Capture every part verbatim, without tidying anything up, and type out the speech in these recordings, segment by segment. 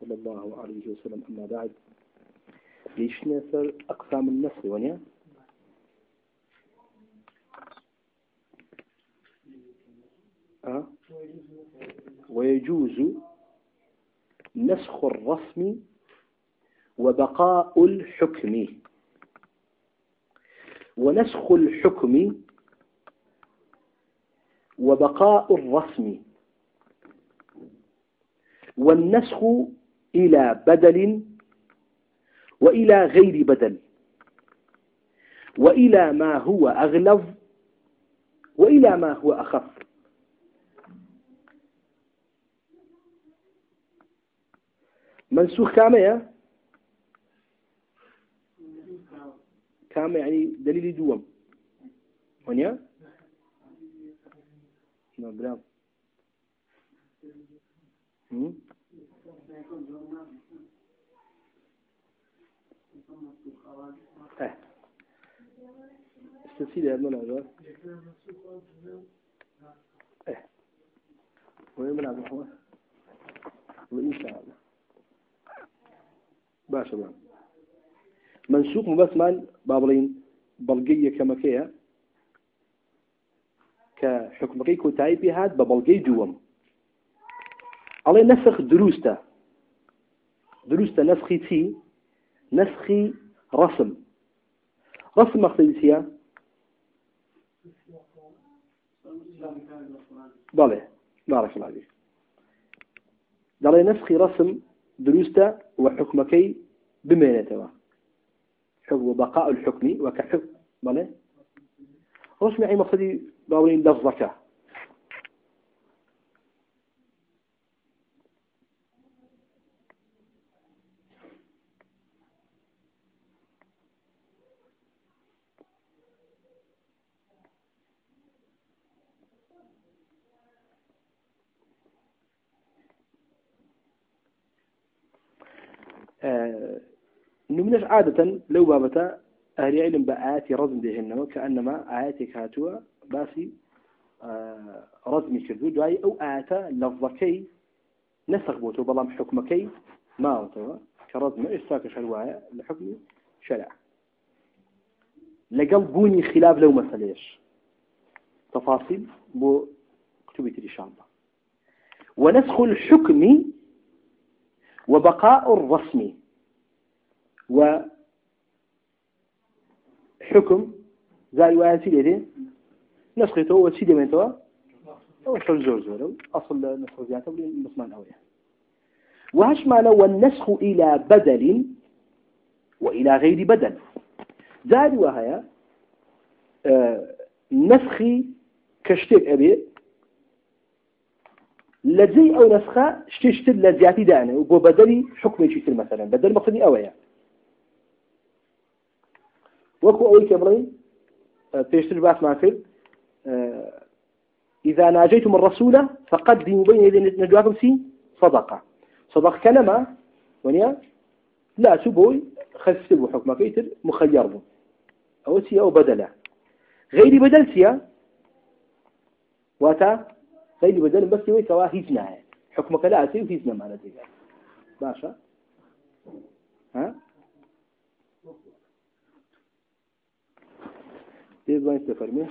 صلى الله عليه وسلم. أما بعد، ليش نسر أقسام النسخ ونيا أه؟ ويجوز نسخ الرسم وبقاء الحكم، ونسخ الحكم وبقاء الرسم، والنسخ إلى بدل وإلى غير بدل، وإلى ما هو أغلظ وإلى ما هو أخف. منسوخ كامية كام يعني دليل دوم ونيا نعم برام اه استسيل هذا الملعب اه وين ملعب محمد وإن شاء الله باشا برام منسوخ مبسمان بابلين بلقية كمكية كحكمكي كتايبي هاد ببلقي دوم على نسخ دروسته دروسته نسخي تي نسخي رسم رسم مقصدية ضله بارك الله فيك على نسخي رسم دروسته وحكمكي بمينته حكم بقاء الحكم وكحكم ضله رسم يعني مقصدي باولين لفظك آه نمنش عادة لو بابتا أهل علم بآيات رزم بهن وكأنما آيات كاتوا باسي آه رزمي كردو دعي أو آيات لفظكي نسخ بوتو بلام حكمكي ما وتوا كرزم إشتاك شروايا لحكم شرع لقل بوني خلاف لو مسأليش تفاصيل بو كتبت إن شاء الله. ونسخ الحكم وبقاء الرسم وحكم زي واسيل يدين نسخته وسيدة من توا أو شل زور زور أصل نسخ زيادة ولا مسمان أويا. وهش معنى والنسخ إلى بدل وإلى غير بدل زاد وهي آه نسخي كشتب أبي لزي أو نسخة شتشتب لزياتي دانه وبدلي حكم يشتر مثلا بدل مقصدي أويا وكو أول كبرين تشتر باس ما في آه إذا ناجيتم الرسول فقدموا بين يدي نجواكم سي صدقة صدق كلمة ونيا لا سبوي خسبوا حكمك يتر مخير به أو سيا أو بدله غير بدل سيا واتا غير بدل بس يوي كواهيزنا حكمك لا سيا وهيزنا معنا ذلك باشا ها تبغى تفرمي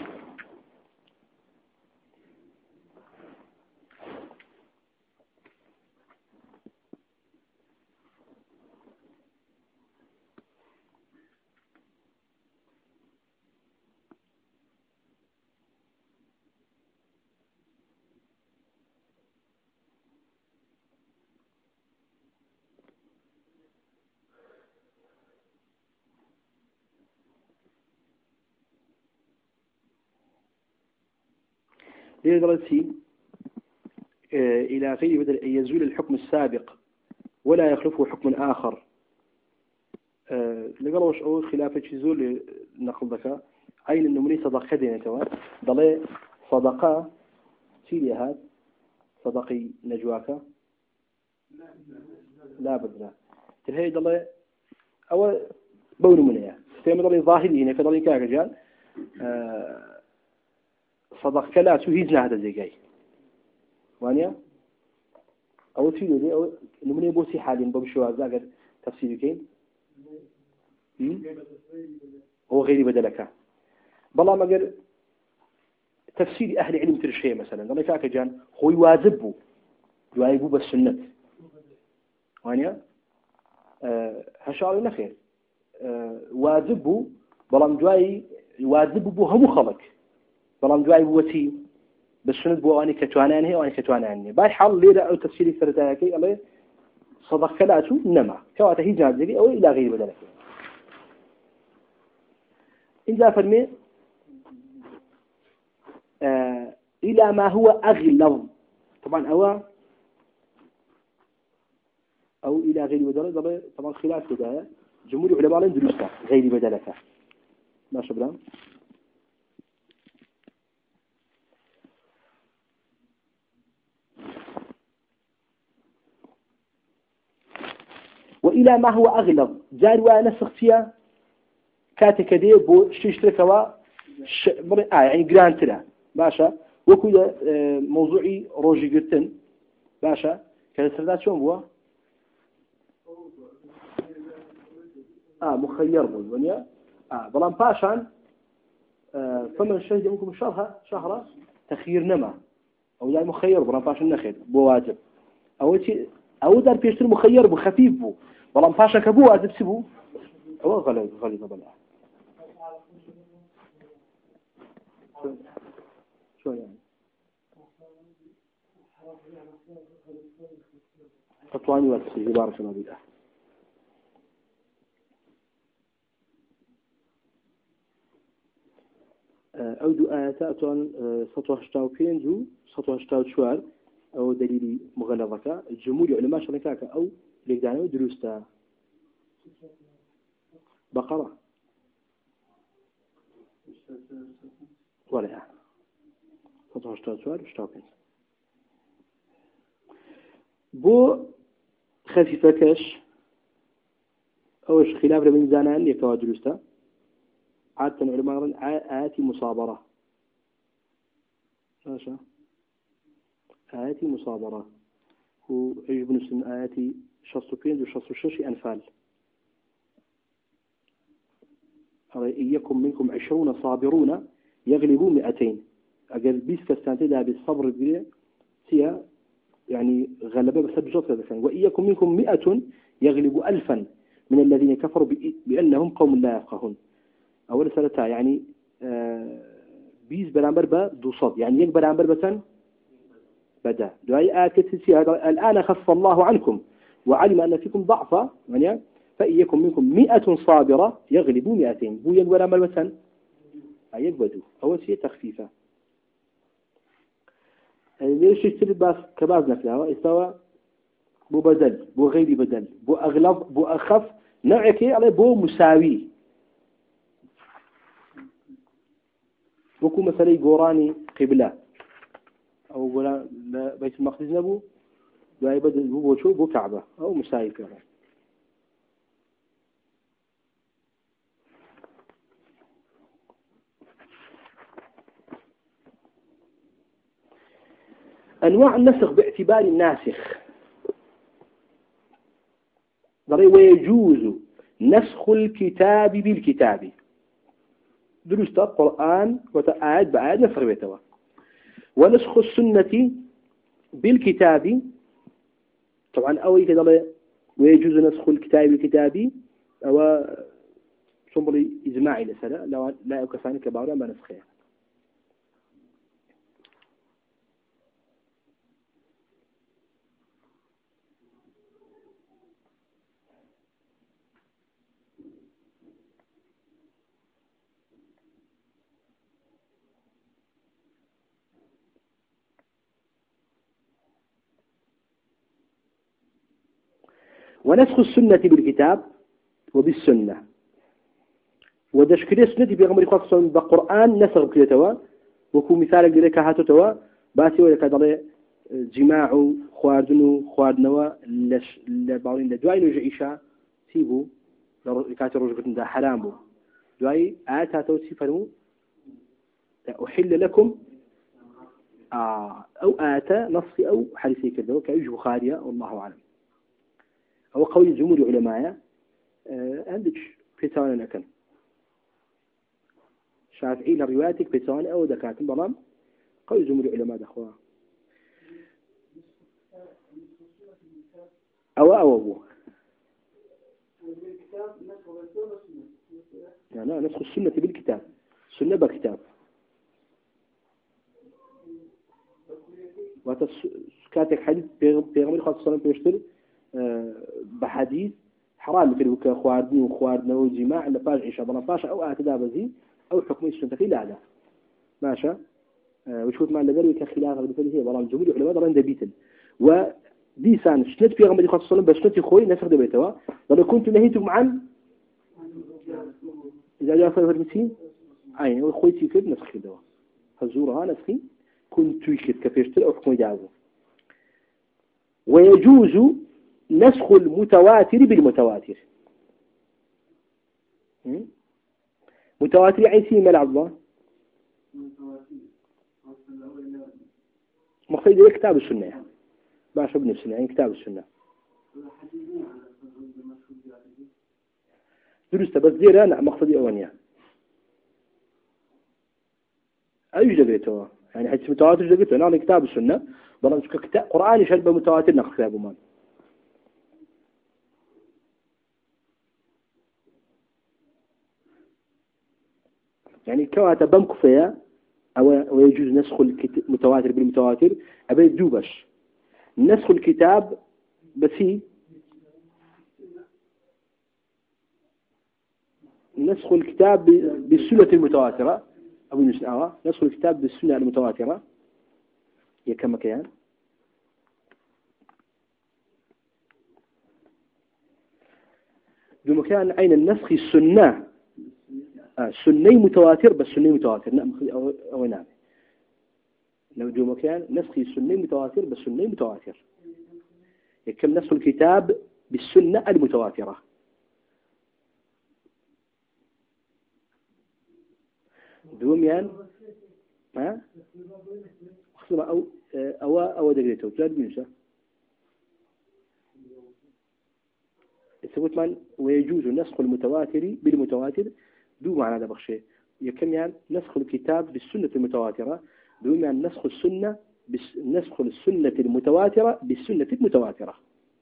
لدرجة إلى غير بدل أن يزول الحكم السابق ولا يخلفه حكم آخر لقالوش أو خلافة يزول نقل ذكاء أين النمري صدقة دينتوا ضلي صدقة سيدي هاد صدقي نجواك لا بدلا تلهي ضلي أو بون منها تيم ضلي ظاهري هنا كضلي كاجال صدق كلا تهيزنا هذا زي جاي وانيا أو تفيد أو نمني بوسي حاليا بمشوا زاجر تفسير كين هو غير بدلك بالله ما قال تفسير أهل علم ترشيه مثلا قال لك جان هو واجبه يواجبه بالسنة وانيا أه هشار نخير أه واجبه بلام جواي واجبه هم خلق بلام جواي بوتي بالسنة بواني كتوانان هي واني كتوانان هي باي حال ليه أو تفسير فرتاكي الله صدق كلاته نما كواته هي جاد أو إلى غير بدلك إن جاء فرمي آه إلى ما هو أغلظ طبعا أو أو إلى غير بدلك طبعا خلاف كده جمهور العلماء لهم درسته غير بدلك ما شبرا وإلى ما هو أغلظ جار وأنا سختيا كاتك دي بو شتركوا ش... آه يعني جرانتلا باشا وكذا آه موضوعي روجي قرتن باشا كذا سردات شون بوا آه مخير بو ونيا آه بلان باشان آه فمن شهد منكم شهرها شهرة تخير نما أو يعني مخير بلان باشان نخير بو واجب أو شيء أو دار بيشتري مخير بو خفيف بو بلان باشا كبو واجب سبو أو غلط غلط بلا شو يعني خطواني واتسي بارك الله بالله أو دو آيات سطوة هشتاو بينزو سطوة هشتاو شوار أو دليل مغلظة الجمهور علماء شركاك أو لقدانه دروستا بقرة ولا سطوة هشتاو شوار هشتاو بينزو بو خفيفة كش أوش خلاف لبين زانان يكوا دروستا عادة العلماء آيات مصابرة ماشا آيات مصابرة ويجب نسمى آيات شصوكين وشصو ششي أنفال إن يكن منكم عشرون صابرون يغلبوا مئتين أقل بيس كستانتي دا بالصبر بيه سيها يعني غلبة بسبب جوة ذلك وإن يكن منكم مئة يغلب ألفا من الذين كفروا بأنهم قوم لا يفقهون أول سنة يعني آه بيز برامبر بدو صد يعني يك برامبر بسن بدأ دعاء آكت الآن خف الله عنكم وعلم أن فيكم ضعفا يعني فإن يكن منكم مئة صابرة يغلبوا مئتين بو يك برامبر بسن يك بدو أول شيء تخفيفة ليش يشتري باس كباز نفسها استوى بو بدل بو غير بدل بو أغلب بو أخف نوعك عليه بو مساوي وكو مثلا قوراني قبلة أو ولا بيت المقدس نبو لا يبدل بو شو بو كعبة أو مساوي كذا أنواع النسخ باعتبار الناسخ ويجوز نسخ الكتاب بالكتاب درست القرآن وتآيات بآيات نسخ بيتوا ونسخ السنة بالكتاب طبعا أول كذا ويجوز نسخ الكتاب بالكتاب أو شنبلي إجماعي لسلا لا لا يكفاني كبارا ما نسخه ونسخ السنة بالكتاب وبالسنة ودشكري السنة بيغمر خاصة بالقرآن نسخ بكتوا وكو مثالك لك هاتوا باسي ولا كذا جماع خواردن خواردنوا لش لبعضين لدواي نجعيشا سيبو كاتر رجبتن ده حرامو دواي آيات هاتوا سيفرمو أحل لكم آه أو آتا نصي أو حديثي كذا كأيش بخارية والله أعلم أو قول جمهور علماء آه عندك في ثواني أكل شافعي لرواياتك في ثواني أو دكاتم برام قول جمهور علماء دخوا أو أو أبوه يعني نسخ السنة بالكتاب السنة بكتاب وكاتك حديث بيغمر خاصة صلى الله عليه وسلم بحديث حرام مثل كخواردني وخواردنا وجماع لفاج عشاء بلفاش أو أعتدى بزي أو حكم السنة في لا لا ماشى وشوت مع النظر كخلاف بالفعل هي والله الجمهور علماء ضرن دبيتن ودي سان شنت بيغمر خاصة صلى الله عليه وسلم بس خوي نفخ دبيتوا ولو كنت نهيتكم عن إذا جاء صفر مسين عين وخويتي كذب نسخ دوا هزورها نسخي كنت يكذب كفيشتر أو حكم يدعوه ويجوز نسخ المتواتر بالمتواتر متواتر يعني سيما العظمى مقصود كتاب السنة يعني. باش ابن السنة يعني كتاب السنة درست بس دير أنا مقصدي أوانيا أي جدريته يعني حيث متواتر جدريته أنا كتاب السنة بلان كتاب قرآن يشهد بمتواتر نقص كتابه مان يعني كواتا بمكفية أو ويجوز نسخ المتواتر بالمتواتر أبي دوبش نسخ الكتاب بس هي نسخ الكتاب بالسنة المتواترة أو نسخ نسخ الكتاب بالسنة المتواترة هي كم كيان بمكان عين النسخ السنة آه سنة متواتر بس سنة متواتر نعم أو أو نعم لو جو مكان نسخ السنة متواتر بس سنة متواتر كم نسخ الكتاب بالسنة المتواترة دوم يعني ها خصوصا أو أو أو دقيقة ثلاث بينشة يثبت من ويجوز نسخ المتواتر بالمتواتر دو معنى هذا بخشي يكم يعني نسخ الكتاب بالسنة المتواترة دوم يعني نسخ السنة بس نسخ السنة المتواترة بالسنة المتواترة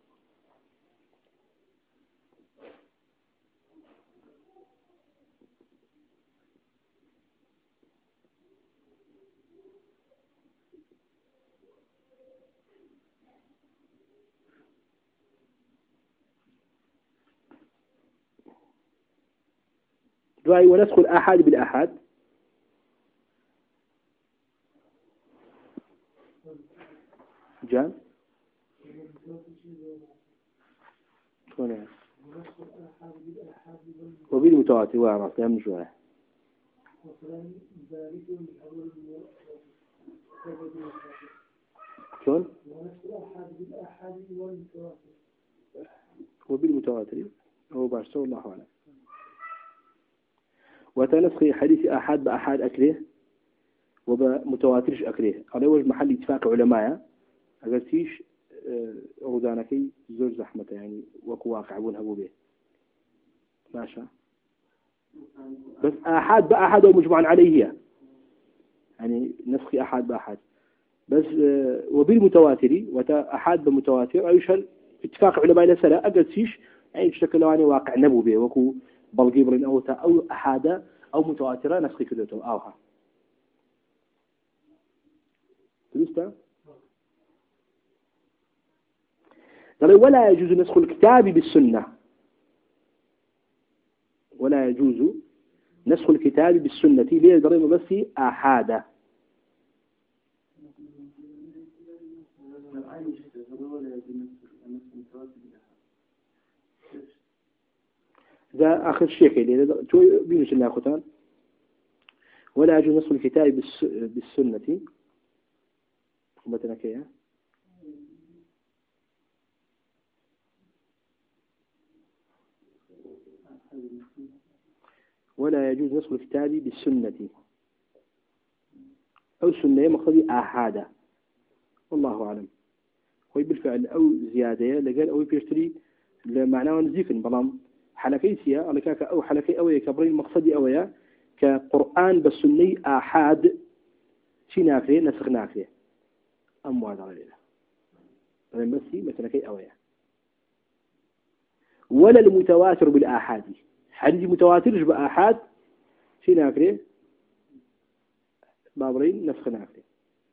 دعاء ونسخ الآحاد بالآحاد جان وبالمتواتر وعرف يا مجوعة شون وبالمتواتر هو باشا الله أعلم وتنسخ حديث أحد بأحد أكله وبمتواترش أكله على وجه محل اتفاق علماء أقلتيش أوزانكي زور زحمة يعني وكو واقعون هبو به ماشا بس أحد بأحد ومجمع عليه يعني نسخ أحد بأحد بس وبالمتواتر وتا أحد بمتواتر أيشهر اتفاق علماء لسلا أقلتيش يعني بشكل يعني واقع نبو به وكو بلغيبرين أو تا أو أحد أو متواترة نسخ كذوته أوها تلسته قال ولا يجوز نسخ الكتاب بالسنة ولا يجوز نسخ الكتاب بالسنة ليه ضريب بس أحادة ذا آخر شيء كده تو بينش الله ختان ولا يجوز نسخ الكتاب بالسنة مثلا كيا ولا يجوز نسخ الكتاب بالسنة أو سنة مقصدي آحادة والله أعلم هو بالفعل أو زيادة لقال أو بيشتري لمعناه نزيفن بلام حلقي سيا على كاك أو حلقي أويا كبرين مقصدي أويا كقرآن بالسني آحاد شي نافية نسخ نافية أموال عليها طبعا بس مثلا كي أويا ولا المتواتر بالآحاد حديث متواتر بآحاد شي نافية بابرين نسخ نافية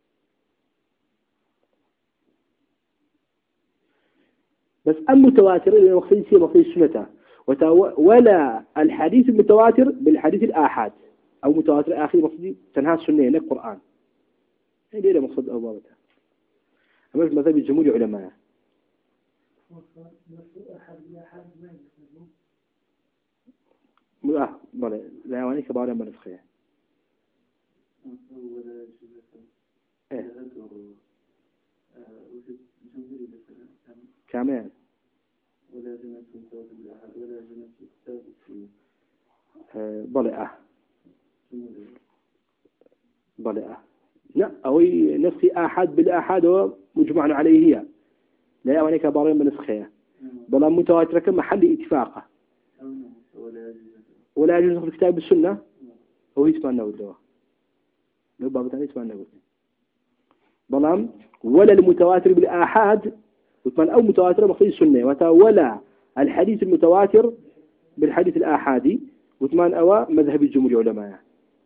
بس المتواتر اللي مقصود شيء مقصود سنته ولا الحديث المتواتر بالحديث الآحاد أو متواتر آخر مقصود تنهى السنة هنا القرآن هذه هي مقصود أو بابتها أما في مذهب الجمهور العلماء آه بله لا يعني كبار من الفقه كمان ولا جنس ولا جنس بلى بلى لا أو نفسي أحد بالأحد هو مجمع عليه هي لا يعني كبارين من الفقه بل متواتر كم محل اتفاقه ولا يجوز في الكتاب السنة هو يسمعنا والدواء لو بابا ثاني يسمعنا والدواء بلام ولا المتواتر بالآحاد وثمان أو متواتر مقصود السنة ولا الحديث المتواتر بالحديث الآحادي وثمان أو مذهب الجمهور العلماء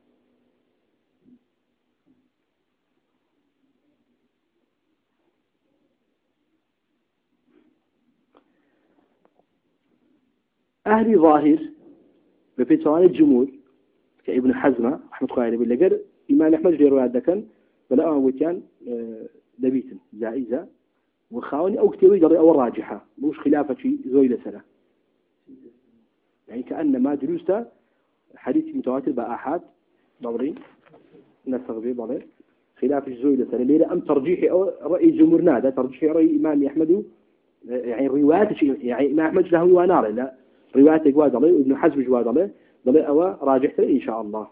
أهل ظاهر بفتوان الجمهور كابن حزمة أحمد خالد بن لقر إمام أحمد جرى رواية ذكر بلا أوتيان دبيتن جائزة وخاوني أو كتير يجري أو راجحة مش خلافة شيء زوي لسنة يعني كأن ما دروسته حديث متواتر بأحد ضبرين نسخ به ضبر خلاف زوي لسنة ليه أم ترجيح أو رأي جمهورنا هذا ترجيح رأي إمام أحمد يعني روايات يعني إمام أحمد له ونار لا روايات جواد الله وابن حزم جواد الله ضل أو راجحته إن شاء الله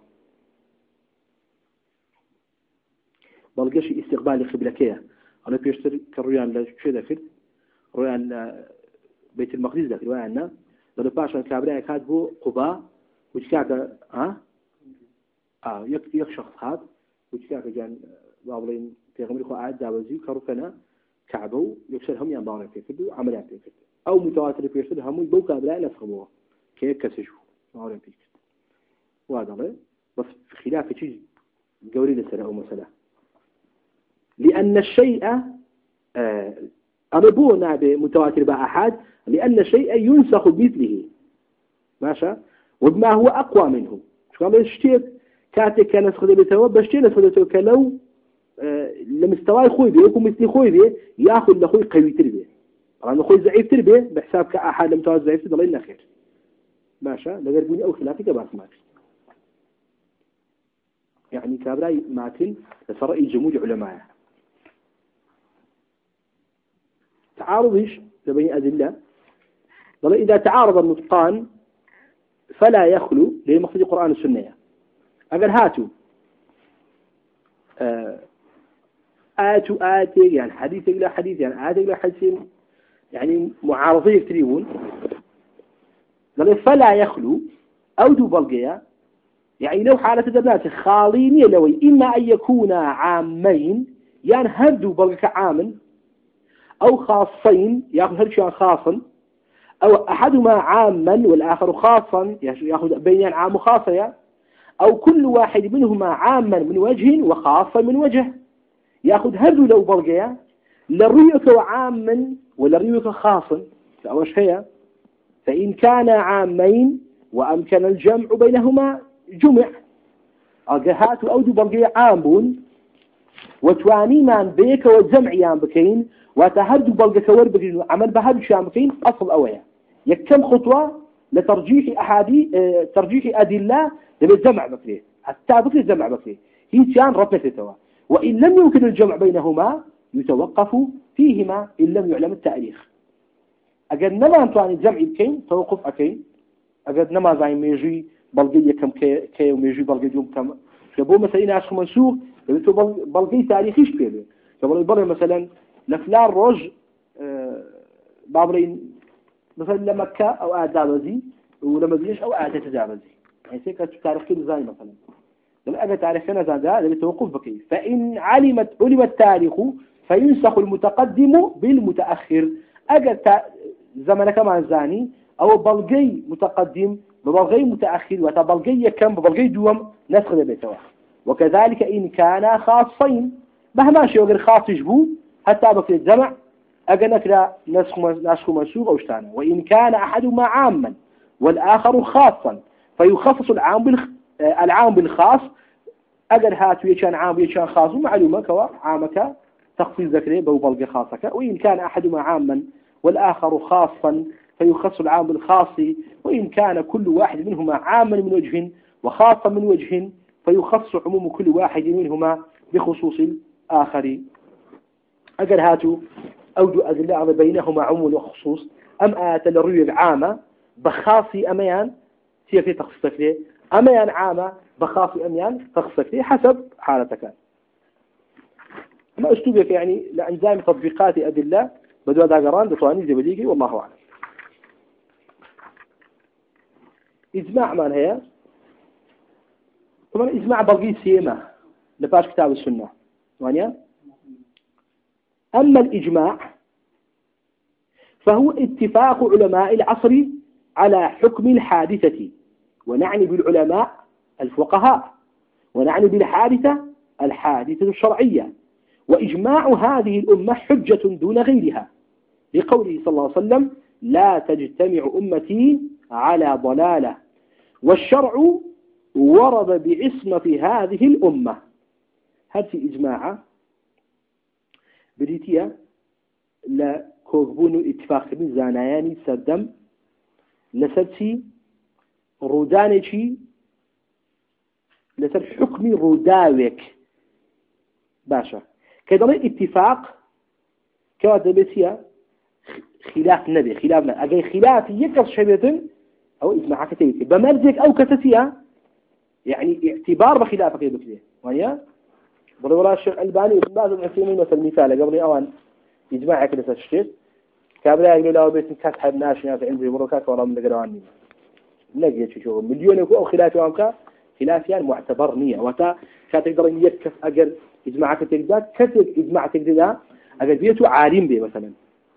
بلقاش استقبال قبلكيه أنا بيشتري كريان لشيء ذكر ريان بيت المقدس ذكر وعنا لو باشا كابريا كاتبه قباء وشكاك ها آه يك يك شخص هذا وشكاك جان بابلين في غمر قاعد داوزي كركنا كعبه يكسرهم ينبارك في كده عمليات في كده أو متواتر بيشتري هم يبوا كابريا نفخموه كيف كسجوا معروف فيك وهذا بس خلاف شيء جوري لسنة أو مسألة لأن الشيء أربونا بمتواتر بأحد لأن الشيء ينسخ بمثله ماشي وبما هو أقوى منه شو كان بيشتير كاتك كان نسخ بيتوا بشتير نسخ بيتوا كلو لمستوى خوي بيه يكون مثل خوي بيه يأخذ لخوي قوي تربية طبعا خوي ضعيف تربية بحساب كأحد لمتواتر ضعيف تضل لنا خير ماشي لقربوني أو خلافك بس ما يعني كابراي ماتن لفرق جمهور علماء تعارضش لبين أدلة ضل إذا تعارض النطقان فلا يخلو لمقصد القرآن والسنة أقل هاتوا آتوا آتي يعني حديث إلى حديث يعني آتي إلى حديث يعني معارضين يكتريون ضل فلا يخلو أو دو بلقيا يعني لو حالة الناس خالين يلوي إما أن يكون عامين يعني هردوا بلقك عام أو خاصين يأخذ هذا شيء خاصا أو أحدهما عاما والآخر خاصا يأخذ بين عام وخاصة أو كل واحد منهما عاما من وجه وخاصا من وجه يأخذ هذا لو بلقيا لريك عاما ولريك خاصا فأوش هي فإن كان عامين وأمكن الجمع بينهما جمع أجهات أو دو بلقيا عامون وتواني من بيك والجمع يام بكين وتهرد بلقى كور بكين عمل بهرد شام بكين أصل أويا يكم خطوة لترجيح أحادي اه ترجيح أدلة للجمع بكين حتى بكين الجمع بكين هي شان ربطتها وإن لم يمكن الجمع بينهما يتوقف فيهما إن لم يعلم التاريخ أجد نما أنتواني الجمع بكين توقف أكين أجد نما زي ميجي بلقية كم كي كي وميجي بلقية يوم كم شبو مثلا عشر منسوخ تو بلقي تاريخيش بيه قبل يبرر مثلا لفلان روج أه بابرين مثلا لمكة أو أعدادزي ولما بيجيش أو أعداد تجارزي يعني سيكا تاريخ كل زي مثلا لما أجا تاريخنا زادا لما توقف بكي فإن علمت علم التاريخ فينسخ المتقدم بالمتأخر أجا زمن كمان زاني أو بلقي متقدم ببلغي متأخر وتبلغي كم ببلغي دوم نسخ بيتوا وكذلك إن كان خاصين مهما شيء غير خاص يجبو حتى بكي الجمع أجنك لا نسخ نسخ منسوخ أو اشتانا وإن كان أحدهما عاما والآخر خاصا فيخصص العام بالخ... العام بالخاص أجر هاتو يشان عام يشان خاص معلومة كوا عامك تخصيص ذكره بو بلغ خاصك وإن كان أحدهما عاما والآخر خاصا فيخص العام بالخاص وإن كان كل واحد منهما عاما من وجه وخاصا من وجه فيخص عموم كل واحد منهما بخصوص الآخر أجر هاتو أوجو أدلة بينهما عموم وخصوص أم آت الرؤية العامة بخاصي أميان هي في تخصيصك ليه أميان عامة بخاصي أميان تخصيصك ليه حسب حالتك ما أسلوبك يعني لأنزام تطبيقات أدلة بدو داقران دطواني زبديقي والله أعلم. إجماع من هي طبعا إجماع بقي سيما لباش كتاب السنة وانيا أما الإجماع فهو اتفاق علماء العصر على حكم الحادثة ونعني بالعلماء الفقهاء ونعني بالحادثة الحادثة الشرعية وإجماع هذه الأمة حجة دون غيرها لقوله صلى الله عليه وسلم لا تجتمع أمتي على ضلالة والشرع ورد بعصمة هذه الأمة. هل في إجماع بريتيا لا كوكبون اتفاق من زانياني سردم لسرتي رودانيشي لسر حكم روداوك باشا كذا اتفاق كواتا بيتيا خلاف نبي خلاف نبي أجي خلاف يكس شبية أو إجماع كتير بمرجك أو كتسيا يعني اعتبار بخلافك يبكيه ويا بقول والله الشيخ الباني بعض العلماء مثل مثال قبل أوان إجماع كده تشتت كابلا يقول له بيت كسح الناس ناس عندي بروكات ولا من الجوانين نجي تشوف مليون أو خلاف يومك خلاف يعني معتبر نية وتا كتقدر يكف أجر إجماعك تقدر كتب إجماع تقدر أجر بيته عالم به مثلا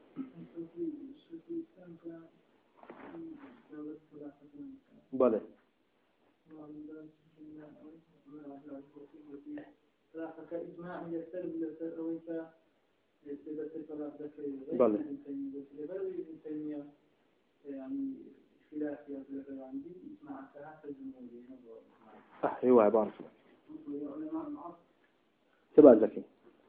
بله بله صح هو عبارة تبع ذكي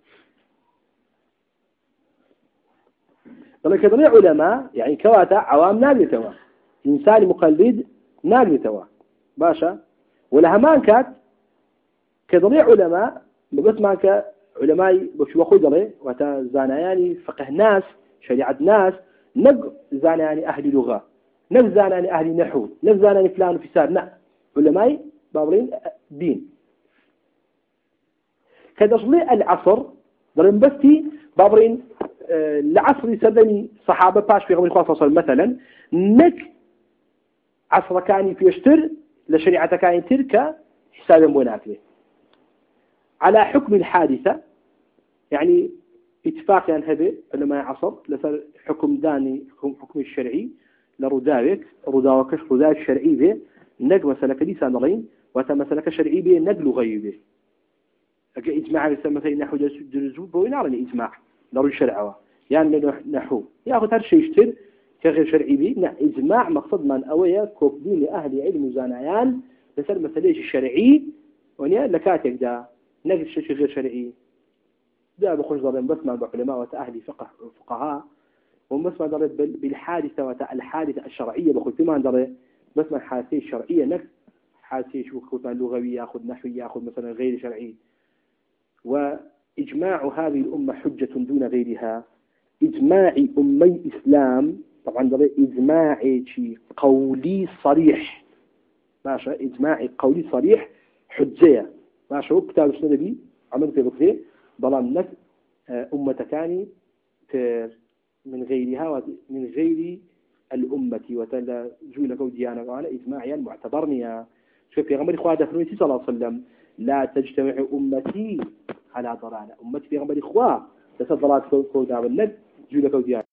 طبعا كذلك علماء يعني كواتا عوام ناقلتوا إنسان مقلد ناقلتوا باشا ولهمان كات كذلك علماء بس معك علماء بشو خضرة وتا زانياني فقه ناس شريعة ناس نق زانياني أهل لغة نق زانياني أهل نحو نق زانياني فلان وفساد لا علماء بابرين دين كدصلي العصر ضرب بستي بابرين العصر سدني صحابة باش في غير خاصة مثلا نك عصر كان في يشتر لشريعة كان تركة حسابا منافيه على حكم الحادثة يعني اتفاق يعني هذا علماء عصر لسر حكم داني حكم الشرعي لرداوك رداوكش رداوك شرعي به نق مسلك ليس نرين وتمسلك شرعي به نق لغوي به أجا إجماع مثلا نحو درزو بوين على إجماع لرو الشرع يعني نحو ياخذ هالشيء يشتر كغير شرعي به لا إجماع مقصد من أويا كوبدين لأهل علم زانيان لسر مثليش الشرعي ونيا لكاتك دا نقل شيء غير شرعي ده بخش ضرب بس مع العلماء وتأهل فقه فقهاء وبس ما ضرب بالحادثة والحادثة الشرعية بخش ما ضرب بس ما الحادثة الشرعية نفس حادثة شو خطة لغوية يأخذ نحوي يأخذ مثلا غير شرعي وإجماع هذه الأمة حجة دون غيرها إجماع أمي إسلام طبعا ضرب إجماع قولي صريح ماشي إجماع قولي صريح حجية ماشي هو كتاب السنة بي عمل في بكري بلان نك أمة كاني من غيرها من غير الأمة وتلا جولك وديانا وعلى إجماعيا معتبرني شوف في غمر إخوة دفنوي صلى الله عليه وسلم لا تجتمع أمتي على ضلالة أمتي في غمر إخوة تسد ضلالة كودا بالنك جولك وديانا